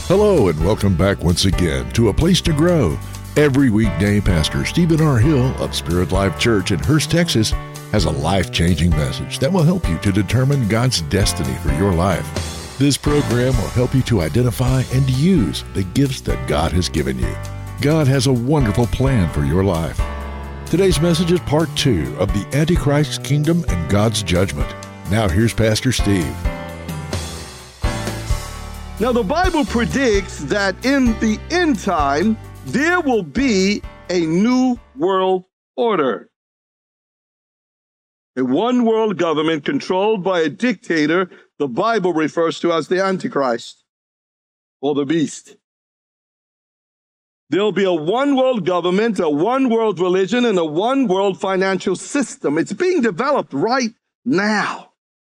Hello and welcome back once again to A Place to Grow. Every weekday, Pastor Stephen R. Hill of Spirit Life Church in Hurst, Texas, has a life-changing message that will help you to determine God's destiny for your life. This program will help you to identify and use the gifts that God has given you. God has a wonderful plan for your life. Today's message is part 2 of the Antichrist's Kingdom and God's Judgment. Now here's Pastor Steve. Now, the Bible predicts that in the end time, there will be a new world order. A one world government controlled by a dictator the Bible refers to as the Antichrist or the beast. There'll be a one world government, a one world religion, and a one world financial system. It's being developed right now.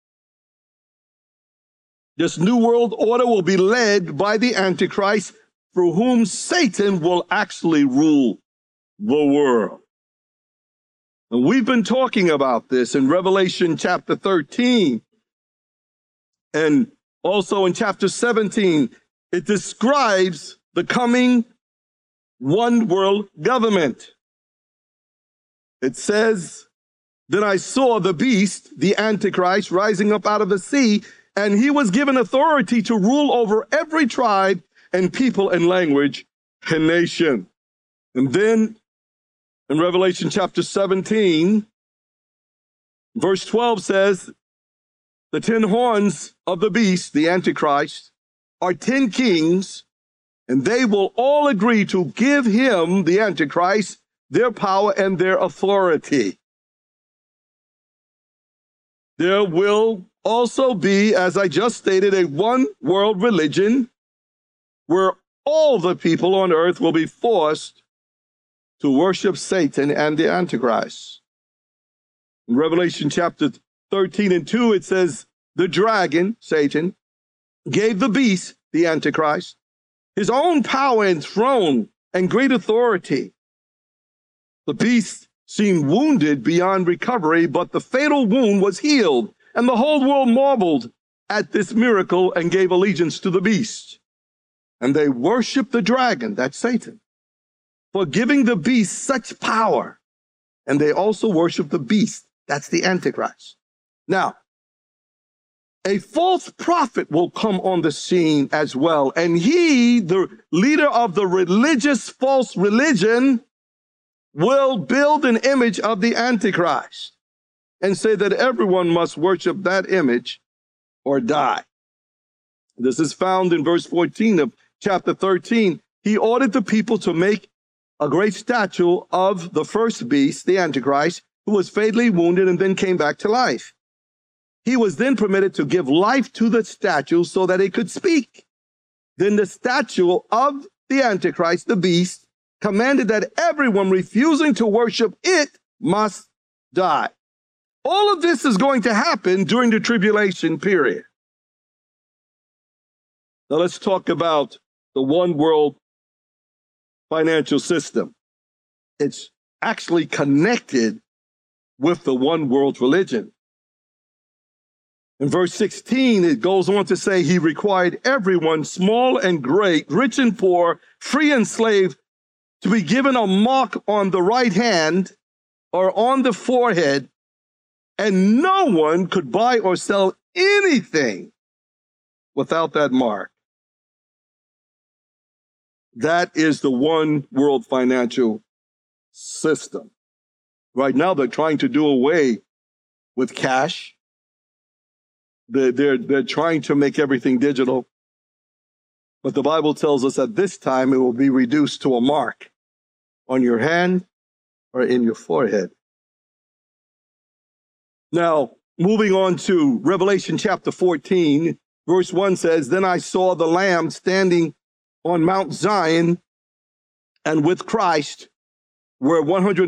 This new world order will be led by the Antichrist, through whom Satan will actually rule the world. And we've been talking about this in Revelation chapter 13 and also in chapter 17. It describes the coming one world government. It says, "Then I saw the beast, the Antichrist, rising up out of the sea, and he was given authority to rule over every tribe and people and language and nation." And then in Revelation chapter 17, verse 12 says, "The 10 horns of the beast, the Antichrist, are 10 kings, and they will all agree to give him, the Antichrist, their power and their authority." There will also be, as I just stated, a one world religion where all the people on earth will be forced to worship Satan and the Antichrist. In Revelation chapter 13 and 2, it says, "The dragon, Satan, gave the beast, the Antichrist, his own power and throne and great authority. The beast seemed wounded beyond recovery, but the fatal wound was healed. And the whole world marveled at this miracle and gave allegiance to the beast. And they worshiped the dragon," that's Satan, "for giving the beast such power. And they also worshiped the beast," that's the Antichrist. Now, a false prophet will come on the scene as well. And he, the leader of the religious false religion, will build an image of the Antichrist and say that everyone must worship that image or die. This is found in verse 14 of chapter 13. "He ordered the people to make a great statue of the first beast, the Antichrist, who was fatally wounded and then came back to life. He was then permitted to give life to the statue so that it could speak. Then the statue of the Antichrist, the beast, commanded that everyone refusing to worship it must die." All of this is going to happen during the tribulation period. Now let's talk about the one world financial system. It's actually connected with the one world religion. In verse 16, it goes on to say, "He required everyone, small and great, rich and poor, free and slave, to be given a mark on the right hand or on the forehead, and no one could buy or sell anything without that mark." That is the one world financial system. Right now, they're trying to do away with cash. They're trying to make everything digital. But the Bible tells us at this time it will be reduced to a mark on your hand or in your forehead. Now, moving on to Revelation chapter 14, verse 1 says, "Then I saw the Lamb standing on Mount Zion, and with Christ were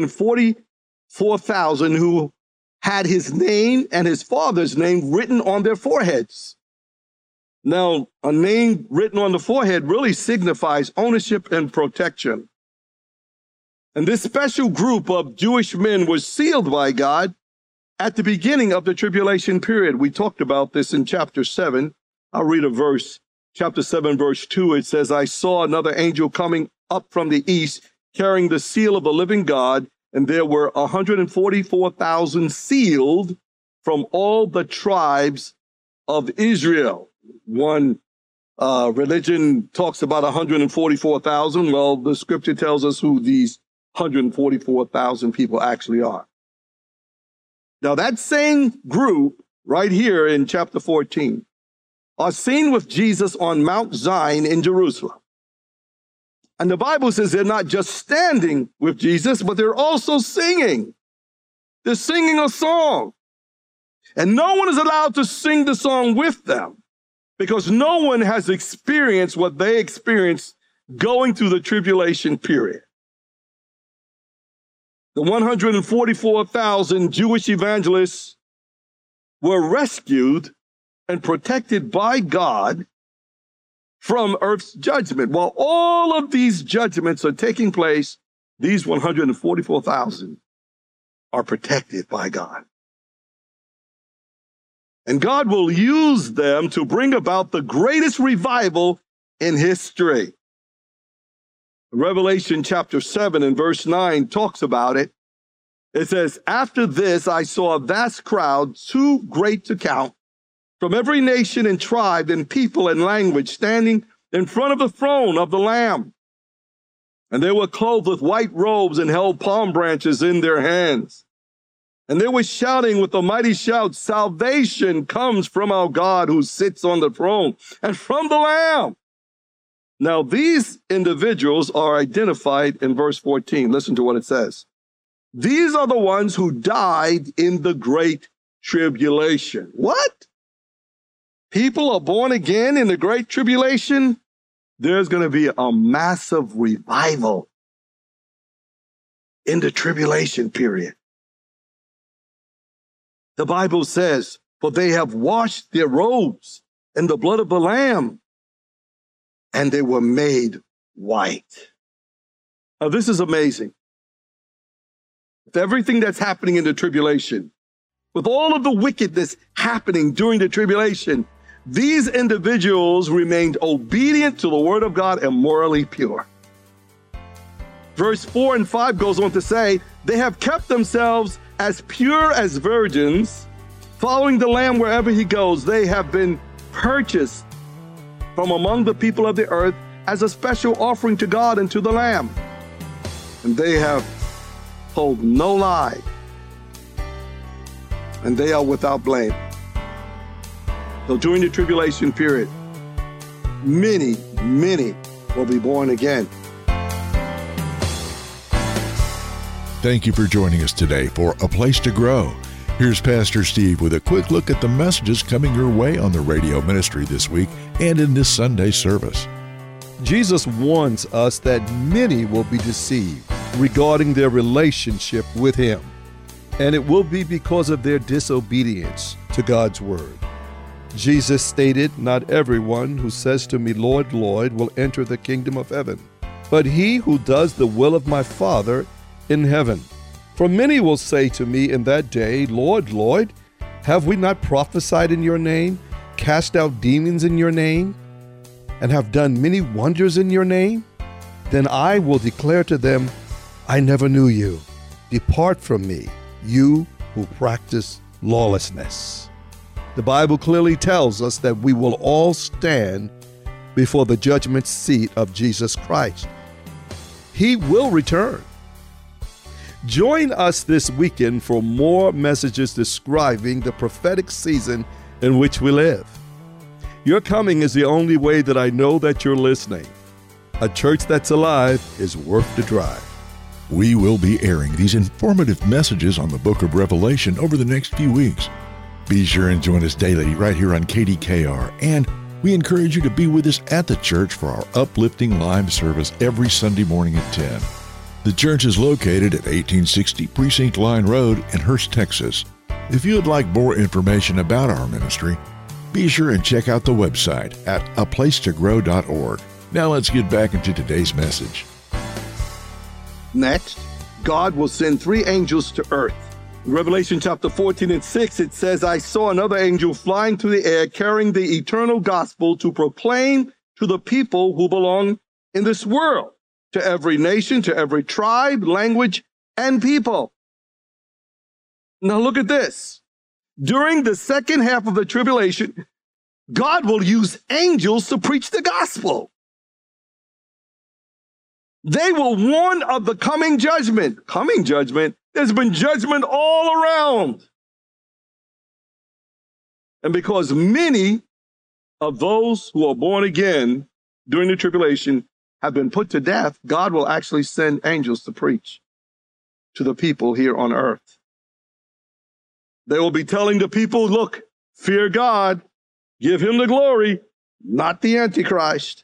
144,000 who had his name and his father's name written on their foreheads." Now, a name written on the forehead really signifies ownership and protection. And this special group of Jewish men was sealed by God at the beginning of the tribulation period. We talked about this in chapter 7. I'll read a verse chapter 7, verse 2, it says, I saw another angel coming up from the east, carrying the seal of the living God, and there were 144,000 sealed from all the tribes of Israel. One religion talks about 144,000. Well, the scripture tells us who these 144,000 people actually are. Now, that same group right here in chapter 14 are seen with Jesus on Mount Zion in Jerusalem. And the Bible says they're not just standing with Jesus, but they're also singing. They're singing a song. And no one is allowed to sing the song with them because no one has experienced what they experienced going through the tribulation period. The 144,000 Jewish evangelists were rescued and protected by God from earth's judgment. While all of these judgments are taking place, these 144,000 are protected by God. And God will use them to bring about the greatest revival in history. Revelation chapter 7 and verse 9 talks about it. It says, after this, I saw a vast crowd, too great to count, from every nation and tribe and people and language, standing in front of the throne of the Lamb. And they were clothed with white robes and held palm branches in their hands. And they were shouting with a mighty shout, salvation comes from our God who sits on the throne and from the Lamb. Now, these individuals are identified in verse 14. Listen to what it says. These are the ones who died in the great tribulation. What? People are born again in the great tribulation? There's going to be a massive revival in the tribulation period. The Bible says, for they have washed their robes in the blood of the Lamb, and they were made white. Now, this is amazing. With everything that's happening in the tribulation, with all of the wickedness happening during the tribulation, these individuals remained obedient to the word of God and morally pure. Verse 4 and 5 goes on to say, they have kept themselves as pure as virgins, following the Lamb wherever he goes. They have been purchased from among the people of the earth as a special offering to God and to the Lamb. And they have told no lie, and they are without blame. So during the tribulation period, many will be born again. Thank you for joining us today for A Place to Grow. Here's Pastor Steve with a quick look at the messages coming your way on the radio ministry this week and in this Sunday service. Jesus warns us that many will be deceived regarding their relationship with Him, and it will be because of their disobedience to God's word. Jesus stated, not everyone who says to me, Lord, Lord, will enter the kingdom of heaven, but he who does the will of my Father in heaven. For many will say to me in that day, Lord, Lord, have we not prophesied in your name, cast out demons in your name, and have done many wonders in your name? Then I will declare to them, I never knew you. Depart from me, you who practice lawlessness. The Bible clearly tells us that we will all stand before the judgment seat of Jesus Christ. He will return. Join us this weekend for more messages describing the prophetic season in which we live. Your coming is the only way that I know that you're listening. A church that's alive is worth the drive. We will be airing these informative messages on the book of Revelation over the next few weeks. Be sure and join us daily right here on KDKR, and we encourage you to be with us at the church for our uplifting live service every Sunday morning at 10. The church is located at 1860 Precinct Line Road in Hurst, Texas. If you would like more information about our ministry, be sure and check out the website at aplacetogrow.org. Now let's get back into today's message. Next, God will send 3 angels to earth Revelation chapter 14 and 6, it says, I saw another angel flying through the air, carrying the eternal gospel to proclaim to the people who belong in this world, to every nation, to every tribe, language, and people. Now look at this. During the second half of the tribulation, God will use angels to preach the gospel. They will warn of the coming judgment. Coming judgment? There's been judgment all around. And because many of those who are born again during the tribulation have been put to death, God will actually send angels to preach to the people here on earth. They will be telling the people, look, fear God, give him the glory, not the Antichrist.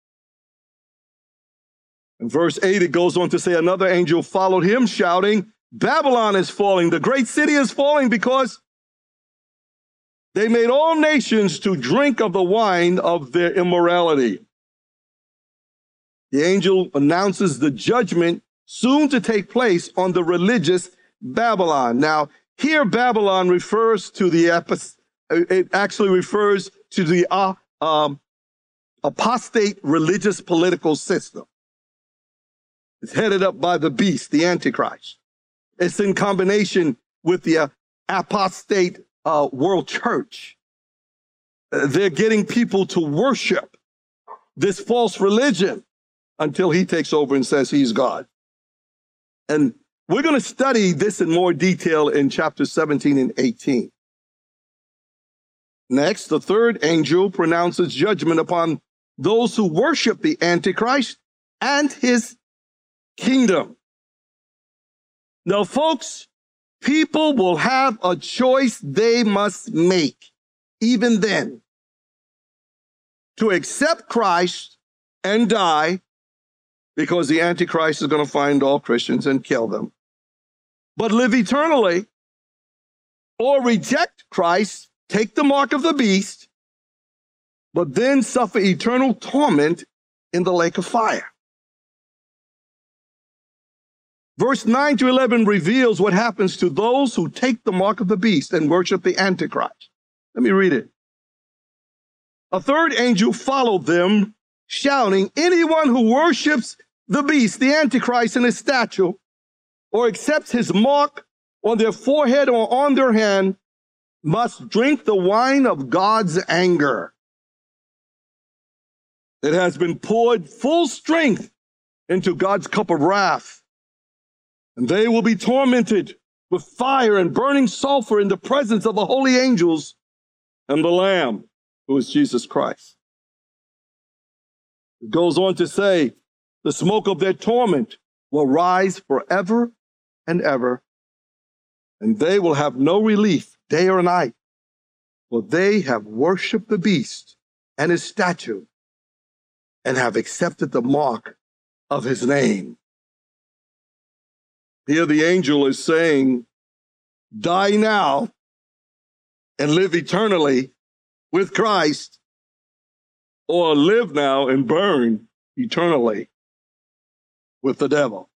In verse 8, it goes on to say, another angel followed him, shouting, Babylon is falling, the great city is falling, because they made all nations to drink of the wine of their immorality. The angel announces the judgment soon to take place on the religious Babylon. Now, here Babylon refers to it actually refers to the apostate religious political system. It's headed up by the beast, the Antichrist. It's in combination with the apostate world church. They're getting people to worship this false religion until he takes over and says he's God. And we're going to study this in more detail in chapters 17 and 18. Next, the third angel pronounces judgment upon those who worship the Antichrist and his kingdom. Now, folks, people will have a choice they must make, even then, to accept Christ and die, because the Antichrist is going to find all Christians and kill them, but live eternally, or reject Christ, take the mark of the beast, but then suffer eternal torment in the lake of fire. Verse 9 to 11 reveals what happens to those who take the mark of the beast and worship the Antichrist. Let me read it. A third angel followed them, shouting, anyone who worships the beast, the Antichrist, and his statue, or accepts his mark on their forehead or on their hand, must drink the wine of God's anger. It has been poured full strength into God's cup of wrath. And they will be tormented with fire and burning sulfur in the presence of the holy angels and the Lamb, who is Jesus Christ. It goes on to say, the smoke of their torment will rise forever and ever, and they will have no relief day or night, for they have worshiped the beast and his statue and have accepted the mark of his name. Here the angel is saying, die now and live eternally with Christ, or live now and burn eternally with the devil.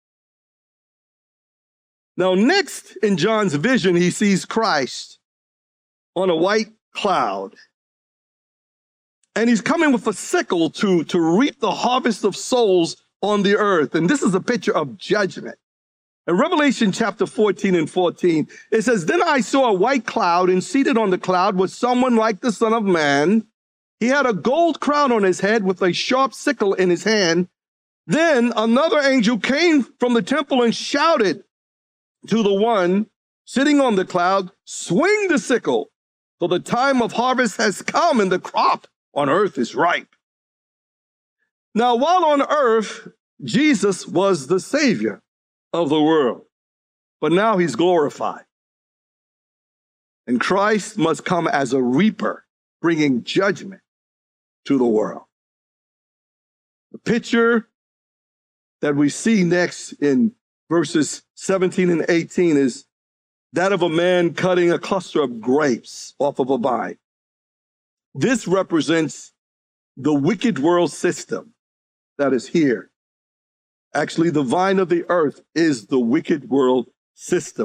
Now, next in John's vision, he sees Christ on a white cloud. And he's coming with a sickle to reap the harvest of souls on the earth. And this is a picture of judgment. In Revelation chapter 14 and 14, it says, then I saw a white cloud, and seated on the cloud was someone like the Son of Man. He had a gold crown on his head with a sharp sickle in his hand. Then another angel came from the temple and shouted to the one sitting on the cloud, swing the sickle, for the time of harvest has come and the crop on earth is ripe. Now, while on earth, Jesus was the Savior of the world, but now he's glorified. And Christ must come as a reaper, bringing judgment to the world. The picture that we see next in verses 17 and 18 is that of a man cutting a cluster of grapes off of a vine. This represents the wicked world system that is here. Actually, the vine of the earth is the wicked world system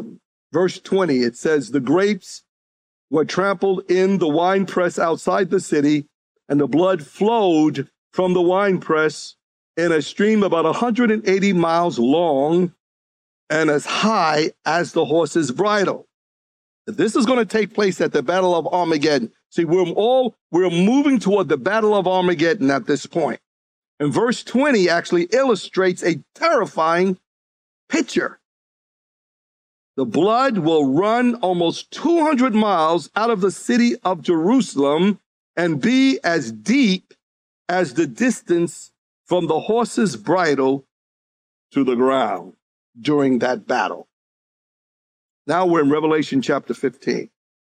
verse 20, it says, the grapes were trampled in the winepress outside the city, and the blood flowed from the winepress in a stream about 180 miles long and as high as the horse's bridle. This is going to take place at the Battle of Armageddon. See, we're moving toward the Battle of Armageddon at this point. And verse 20 actually illustrates a terrifying picture. The blood will run almost 200 miles out of the city of Jerusalem and be as deep as the distance from the horse's bridle to the ground during that battle. Now we're in Revelation chapter 15.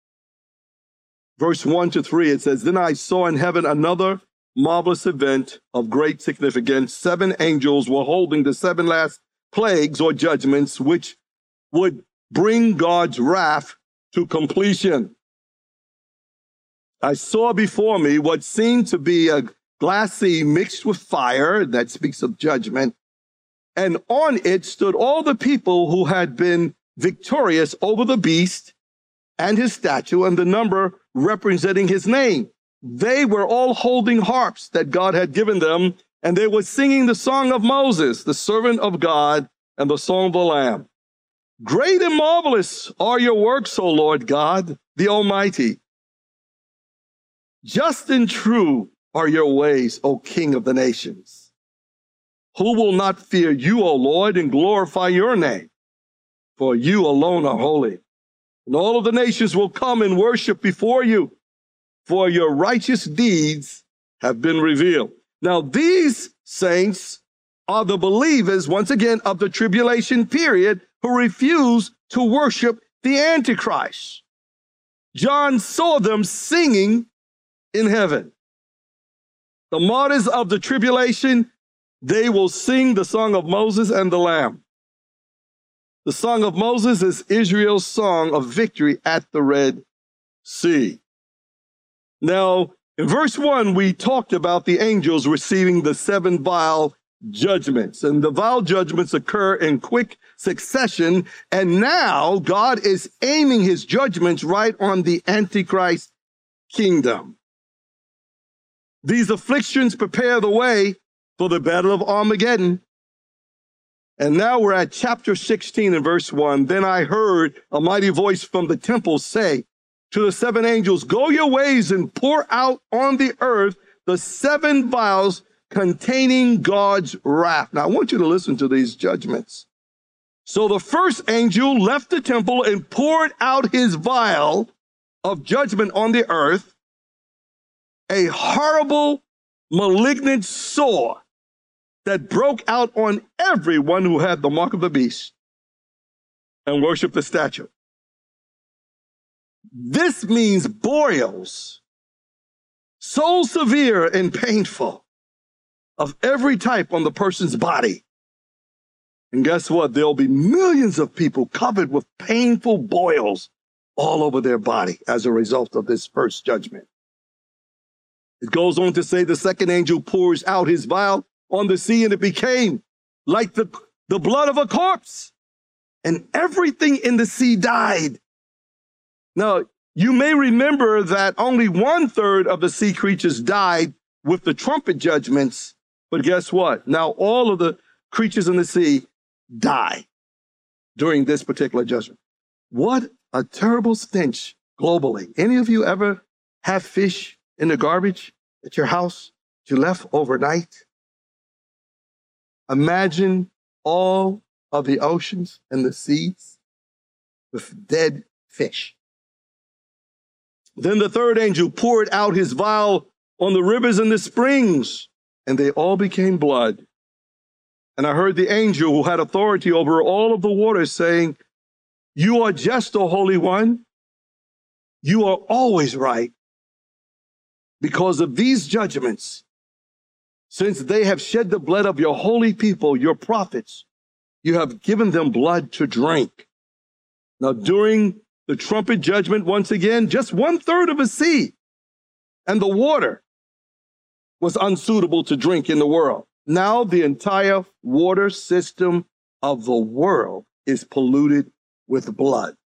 Verse 1 to 3, it says, then I saw in heaven another marvelous event of great significance. 7 angels were holding the 7 last plagues or judgments, which would bring God's wrath to completion. I saw before me what seemed to be a glass sea mixed with fire, that speaks of judgment, and on it stood all the people who had been victorious over the beast and his statue, and the number representing his name. They were all holding harps that God had given them, and they were singing the song of Moses, the servant of God, and the song of the Lamb. Great and marvelous are your works, O Lord God, the Almighty. Just and true are your ways, O King of the nations. Who will not fear you, O Lord, and glorify your name? For you alone are holy. And all of the nations will come and worship before you, for your righteous deeds have been revealed. Now, these saints are the believers, once again, of the tribulation period who refuse to worship the Antichrist. John saw them singing in heaven. The martyrs of the tribulation, they will sing the song of Moses and the Lamb. The song of Moses is Israel's song of victory at the Red Sea. Now, in verse 1, we talked about the angels receiving the 7 vial judgments, and the vial judgments occur in quick succession, and now God is aiming his judgments right on the Antichrist kingdom. These afflictions prepare the way for the Battle of Armageddon. And now we're at chapter 16 and verse 1. Then I heard a mighty voice from the temple say to the 7 angels, go your ways and pour out on the earth the 7 vials containing God's wrath. Now I want you to listen to these judgments. So the first angel left the temple and poured out his vial of judgment on the earth, a horrible, malignant sore that broke out on everyone who had the mark of the beast and worshiped the statue. This means boils, so severe and painful, of every type on the person's body. And guess what? There'll be millions of people covered with painful boils all over their body as a result of this first judgment. It goes on to say the second angel pours out his vial on the sea, and it became like the blood of a corpse, and everything in the sea died. Now, you may remember that only 1/3 of the sea creatures died with the trumpet judgments, but guess what? Now all of the creatures in the sea die during this particular judgment. What a terrible stench globally. Any of you ever have fish in the garbage at your house that you left overnight? Imagine all of the oceans and the seas with dead fish. Then the third angel poured out his vial on the rivers and the springs, and they all became blood. And I heard the angel who had authority over all of the waters saying, you are just, O Holy One. You are always right. Because of these judgments, since they have shed the blood of your holy people, your prophets, you have given them blood to drink. Now, during the trumpet judgment, once again, just 1/3 of the sea and the water was unsuitable to drink in the world. Now the entire water system of the world is polluted with blood.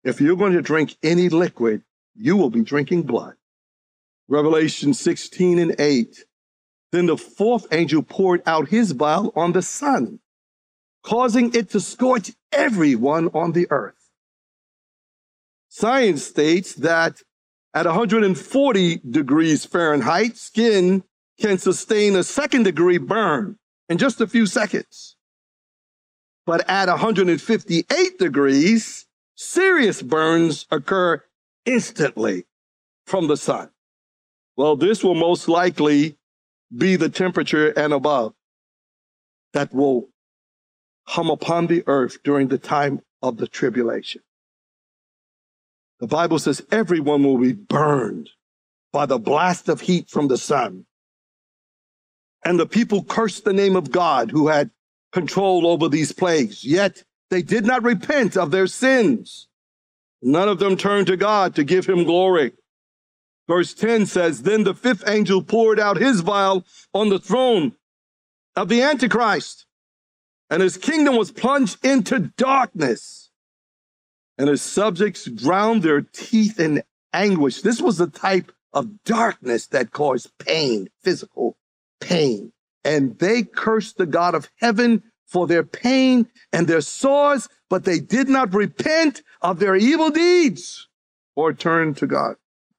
If you're going to drink any liquid, you will be drinking blood. Revelation 16:8. Then the fourth angel poured out his vial on the sun, causing it to scorch everyone on the earth. Science states that at 140 degrees Fahrenheit, skin can sustain a second-degree burn in just a few seconds. But at 158 degrees, serious burns occur instantly from the sun. Well, this will most likely be the temperature and above that will come upon the earth during the time of the tribulation. The Bible says everyone will be burned by the blast of heat from the sun. And the people cursed the name of God who had control over these plagues, yet they did not repent of their sins. None of them turned to God to give him glory. Verse 10 says, then the fifth angel poured out his vial on the throne of the Antichrist, and his kingdom was plunged into darkness, and his subjects ground their teeth in anguish. This was the type of darkness that caused pain, physical pain. And they cursed the God of heaven for their pain and their sores, but they did not repent of their evil deeds or turn to God.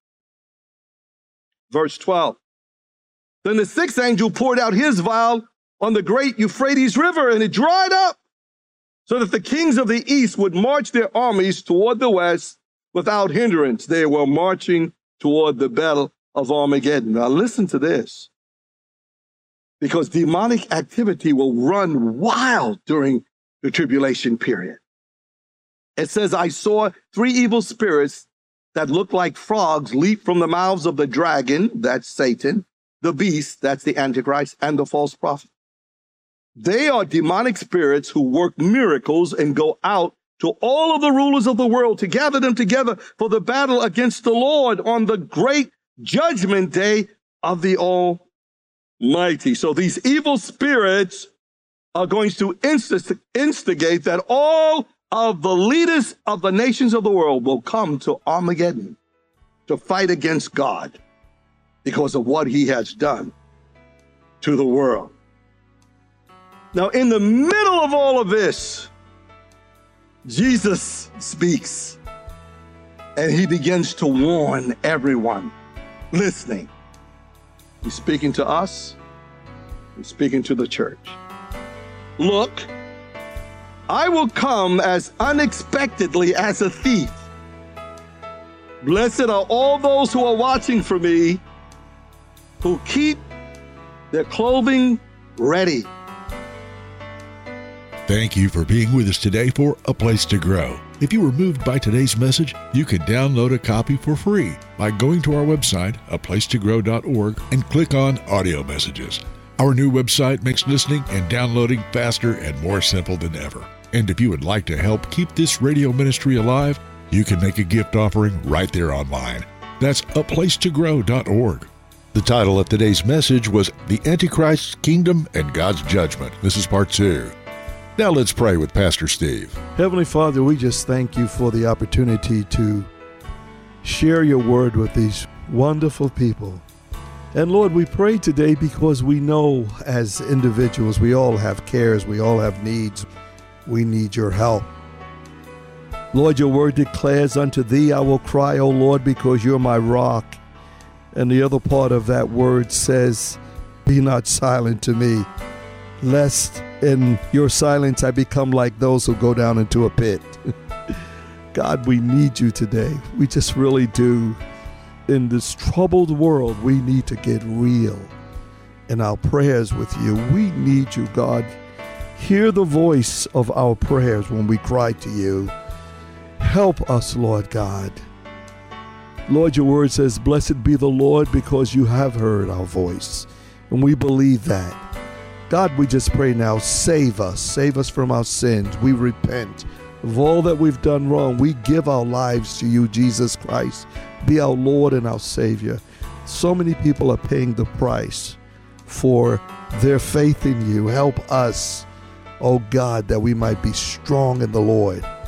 Verse 12. Then the sixth angel poured out his vial on the great Euphrates River, and it dried up, so that the kings of the east would march their armies toward the west without hindrance. They were marching toward the battle of Armageddon. Now listen to this, because demonic activity will run wild during the tribulation period. It says, I saw three evil spirits that looked like frogs leap from the mouths of the dragon, that's Satan, the beast, that's the Antichrist, and the false prophet. They are demonic spirits who work miracles and go out to all of the rulers of the world to gather them together for the battle against the Lord on the great judgment day of the Almighty. So these evil spirits are going to instigate that all of the leaders of the nations of the world will come to Armageddon to fight against God because of what he has done to the world. Now, in the middle of all of this, Jesus speaks, and he begins to warn everyone listening. He's speaking to us. He's speaking to the church. Look, I will come as unexpectedly as a thief. Blessed are all those who are watching for me, who keep their clothing ready. Thank you for being with us today for A Place to Grow. If you were moved by today's message, you can download a copy for free by going to our website, aplacetogrow.org, and click on Audio Messages. Our new website makes listening and downloading faster and more simple than ever. And if you would like to help keep this radio ministry alive, you can make a gift offering right there online. That's aplacetogrow.org. The title of today's message was The Antichrist's Kingdom and God's Judgment. This is part 2. Now let's pray with Pastor Steve. Heavenly Father, we just thank you for the opportunity to share your word with these wonderful people. And Lord, we pray today because we know as individuals, we all have cares, we all have needs. We need your help. Lord, your word declares, unto thee I will cry, O Lord, because you're my rock. And the other part of that word says, be not silent to me, lest in your silence I become like those who go down into a pit. God, we need you today. We just really do. In this troubled world, we need to get real in our prayers with you. We need you, God. Hear the voice of our prayers when we cry to you. Help us, Lord God. Lord, your word says, blessed be the Lord, because you have heard our voice. And we believe that. God, we just pray now, save us from our sins. We repent of all that we've done wrong. We give our lives to you, Jesus Christ. Be our Lord and our Savior. So many people are paying the price for their faith in you. Help us, oh God, that we might be strong in the Lord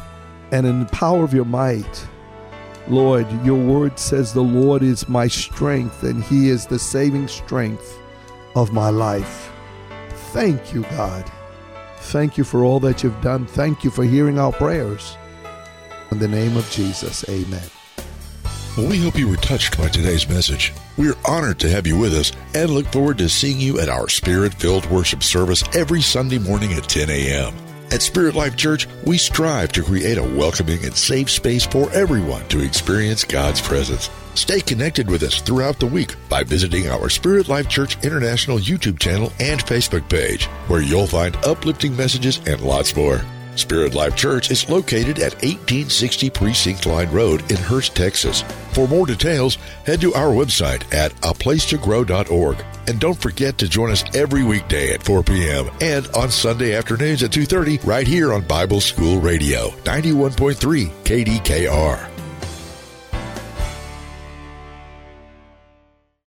and in the power of your might. Lord, your word says the Lord is my strength, and he is the saving strength of my life. Thank you, God. Thank you for all that you've done. Thank you for hearing our prayers. In the name of Jesus, amen. Well, we hope you were touched by today's message. We're honored to have you with us and look forward to seeing you at our Spirit-filled worship service every Sunday morning at 10 a.m. At Spirit Life Church, we strive to create a welcoming and safe space for everyone to experience God's presence. Stay connected with us throughout the week by visiting our Spirit Life Church International YouTube channel and Facebook page, where you'll find uplifting messages and lots more. Spirit Life Church is located at 1860 Precinct Line Road in Hurst, Texas. For more details, head to our website at aplacetogrow.org. And don't forget to join us every weekday at 4 p.m. and on Sunday afternoons at 2:30 right here on Bible School Radio, 91.3 KDKR.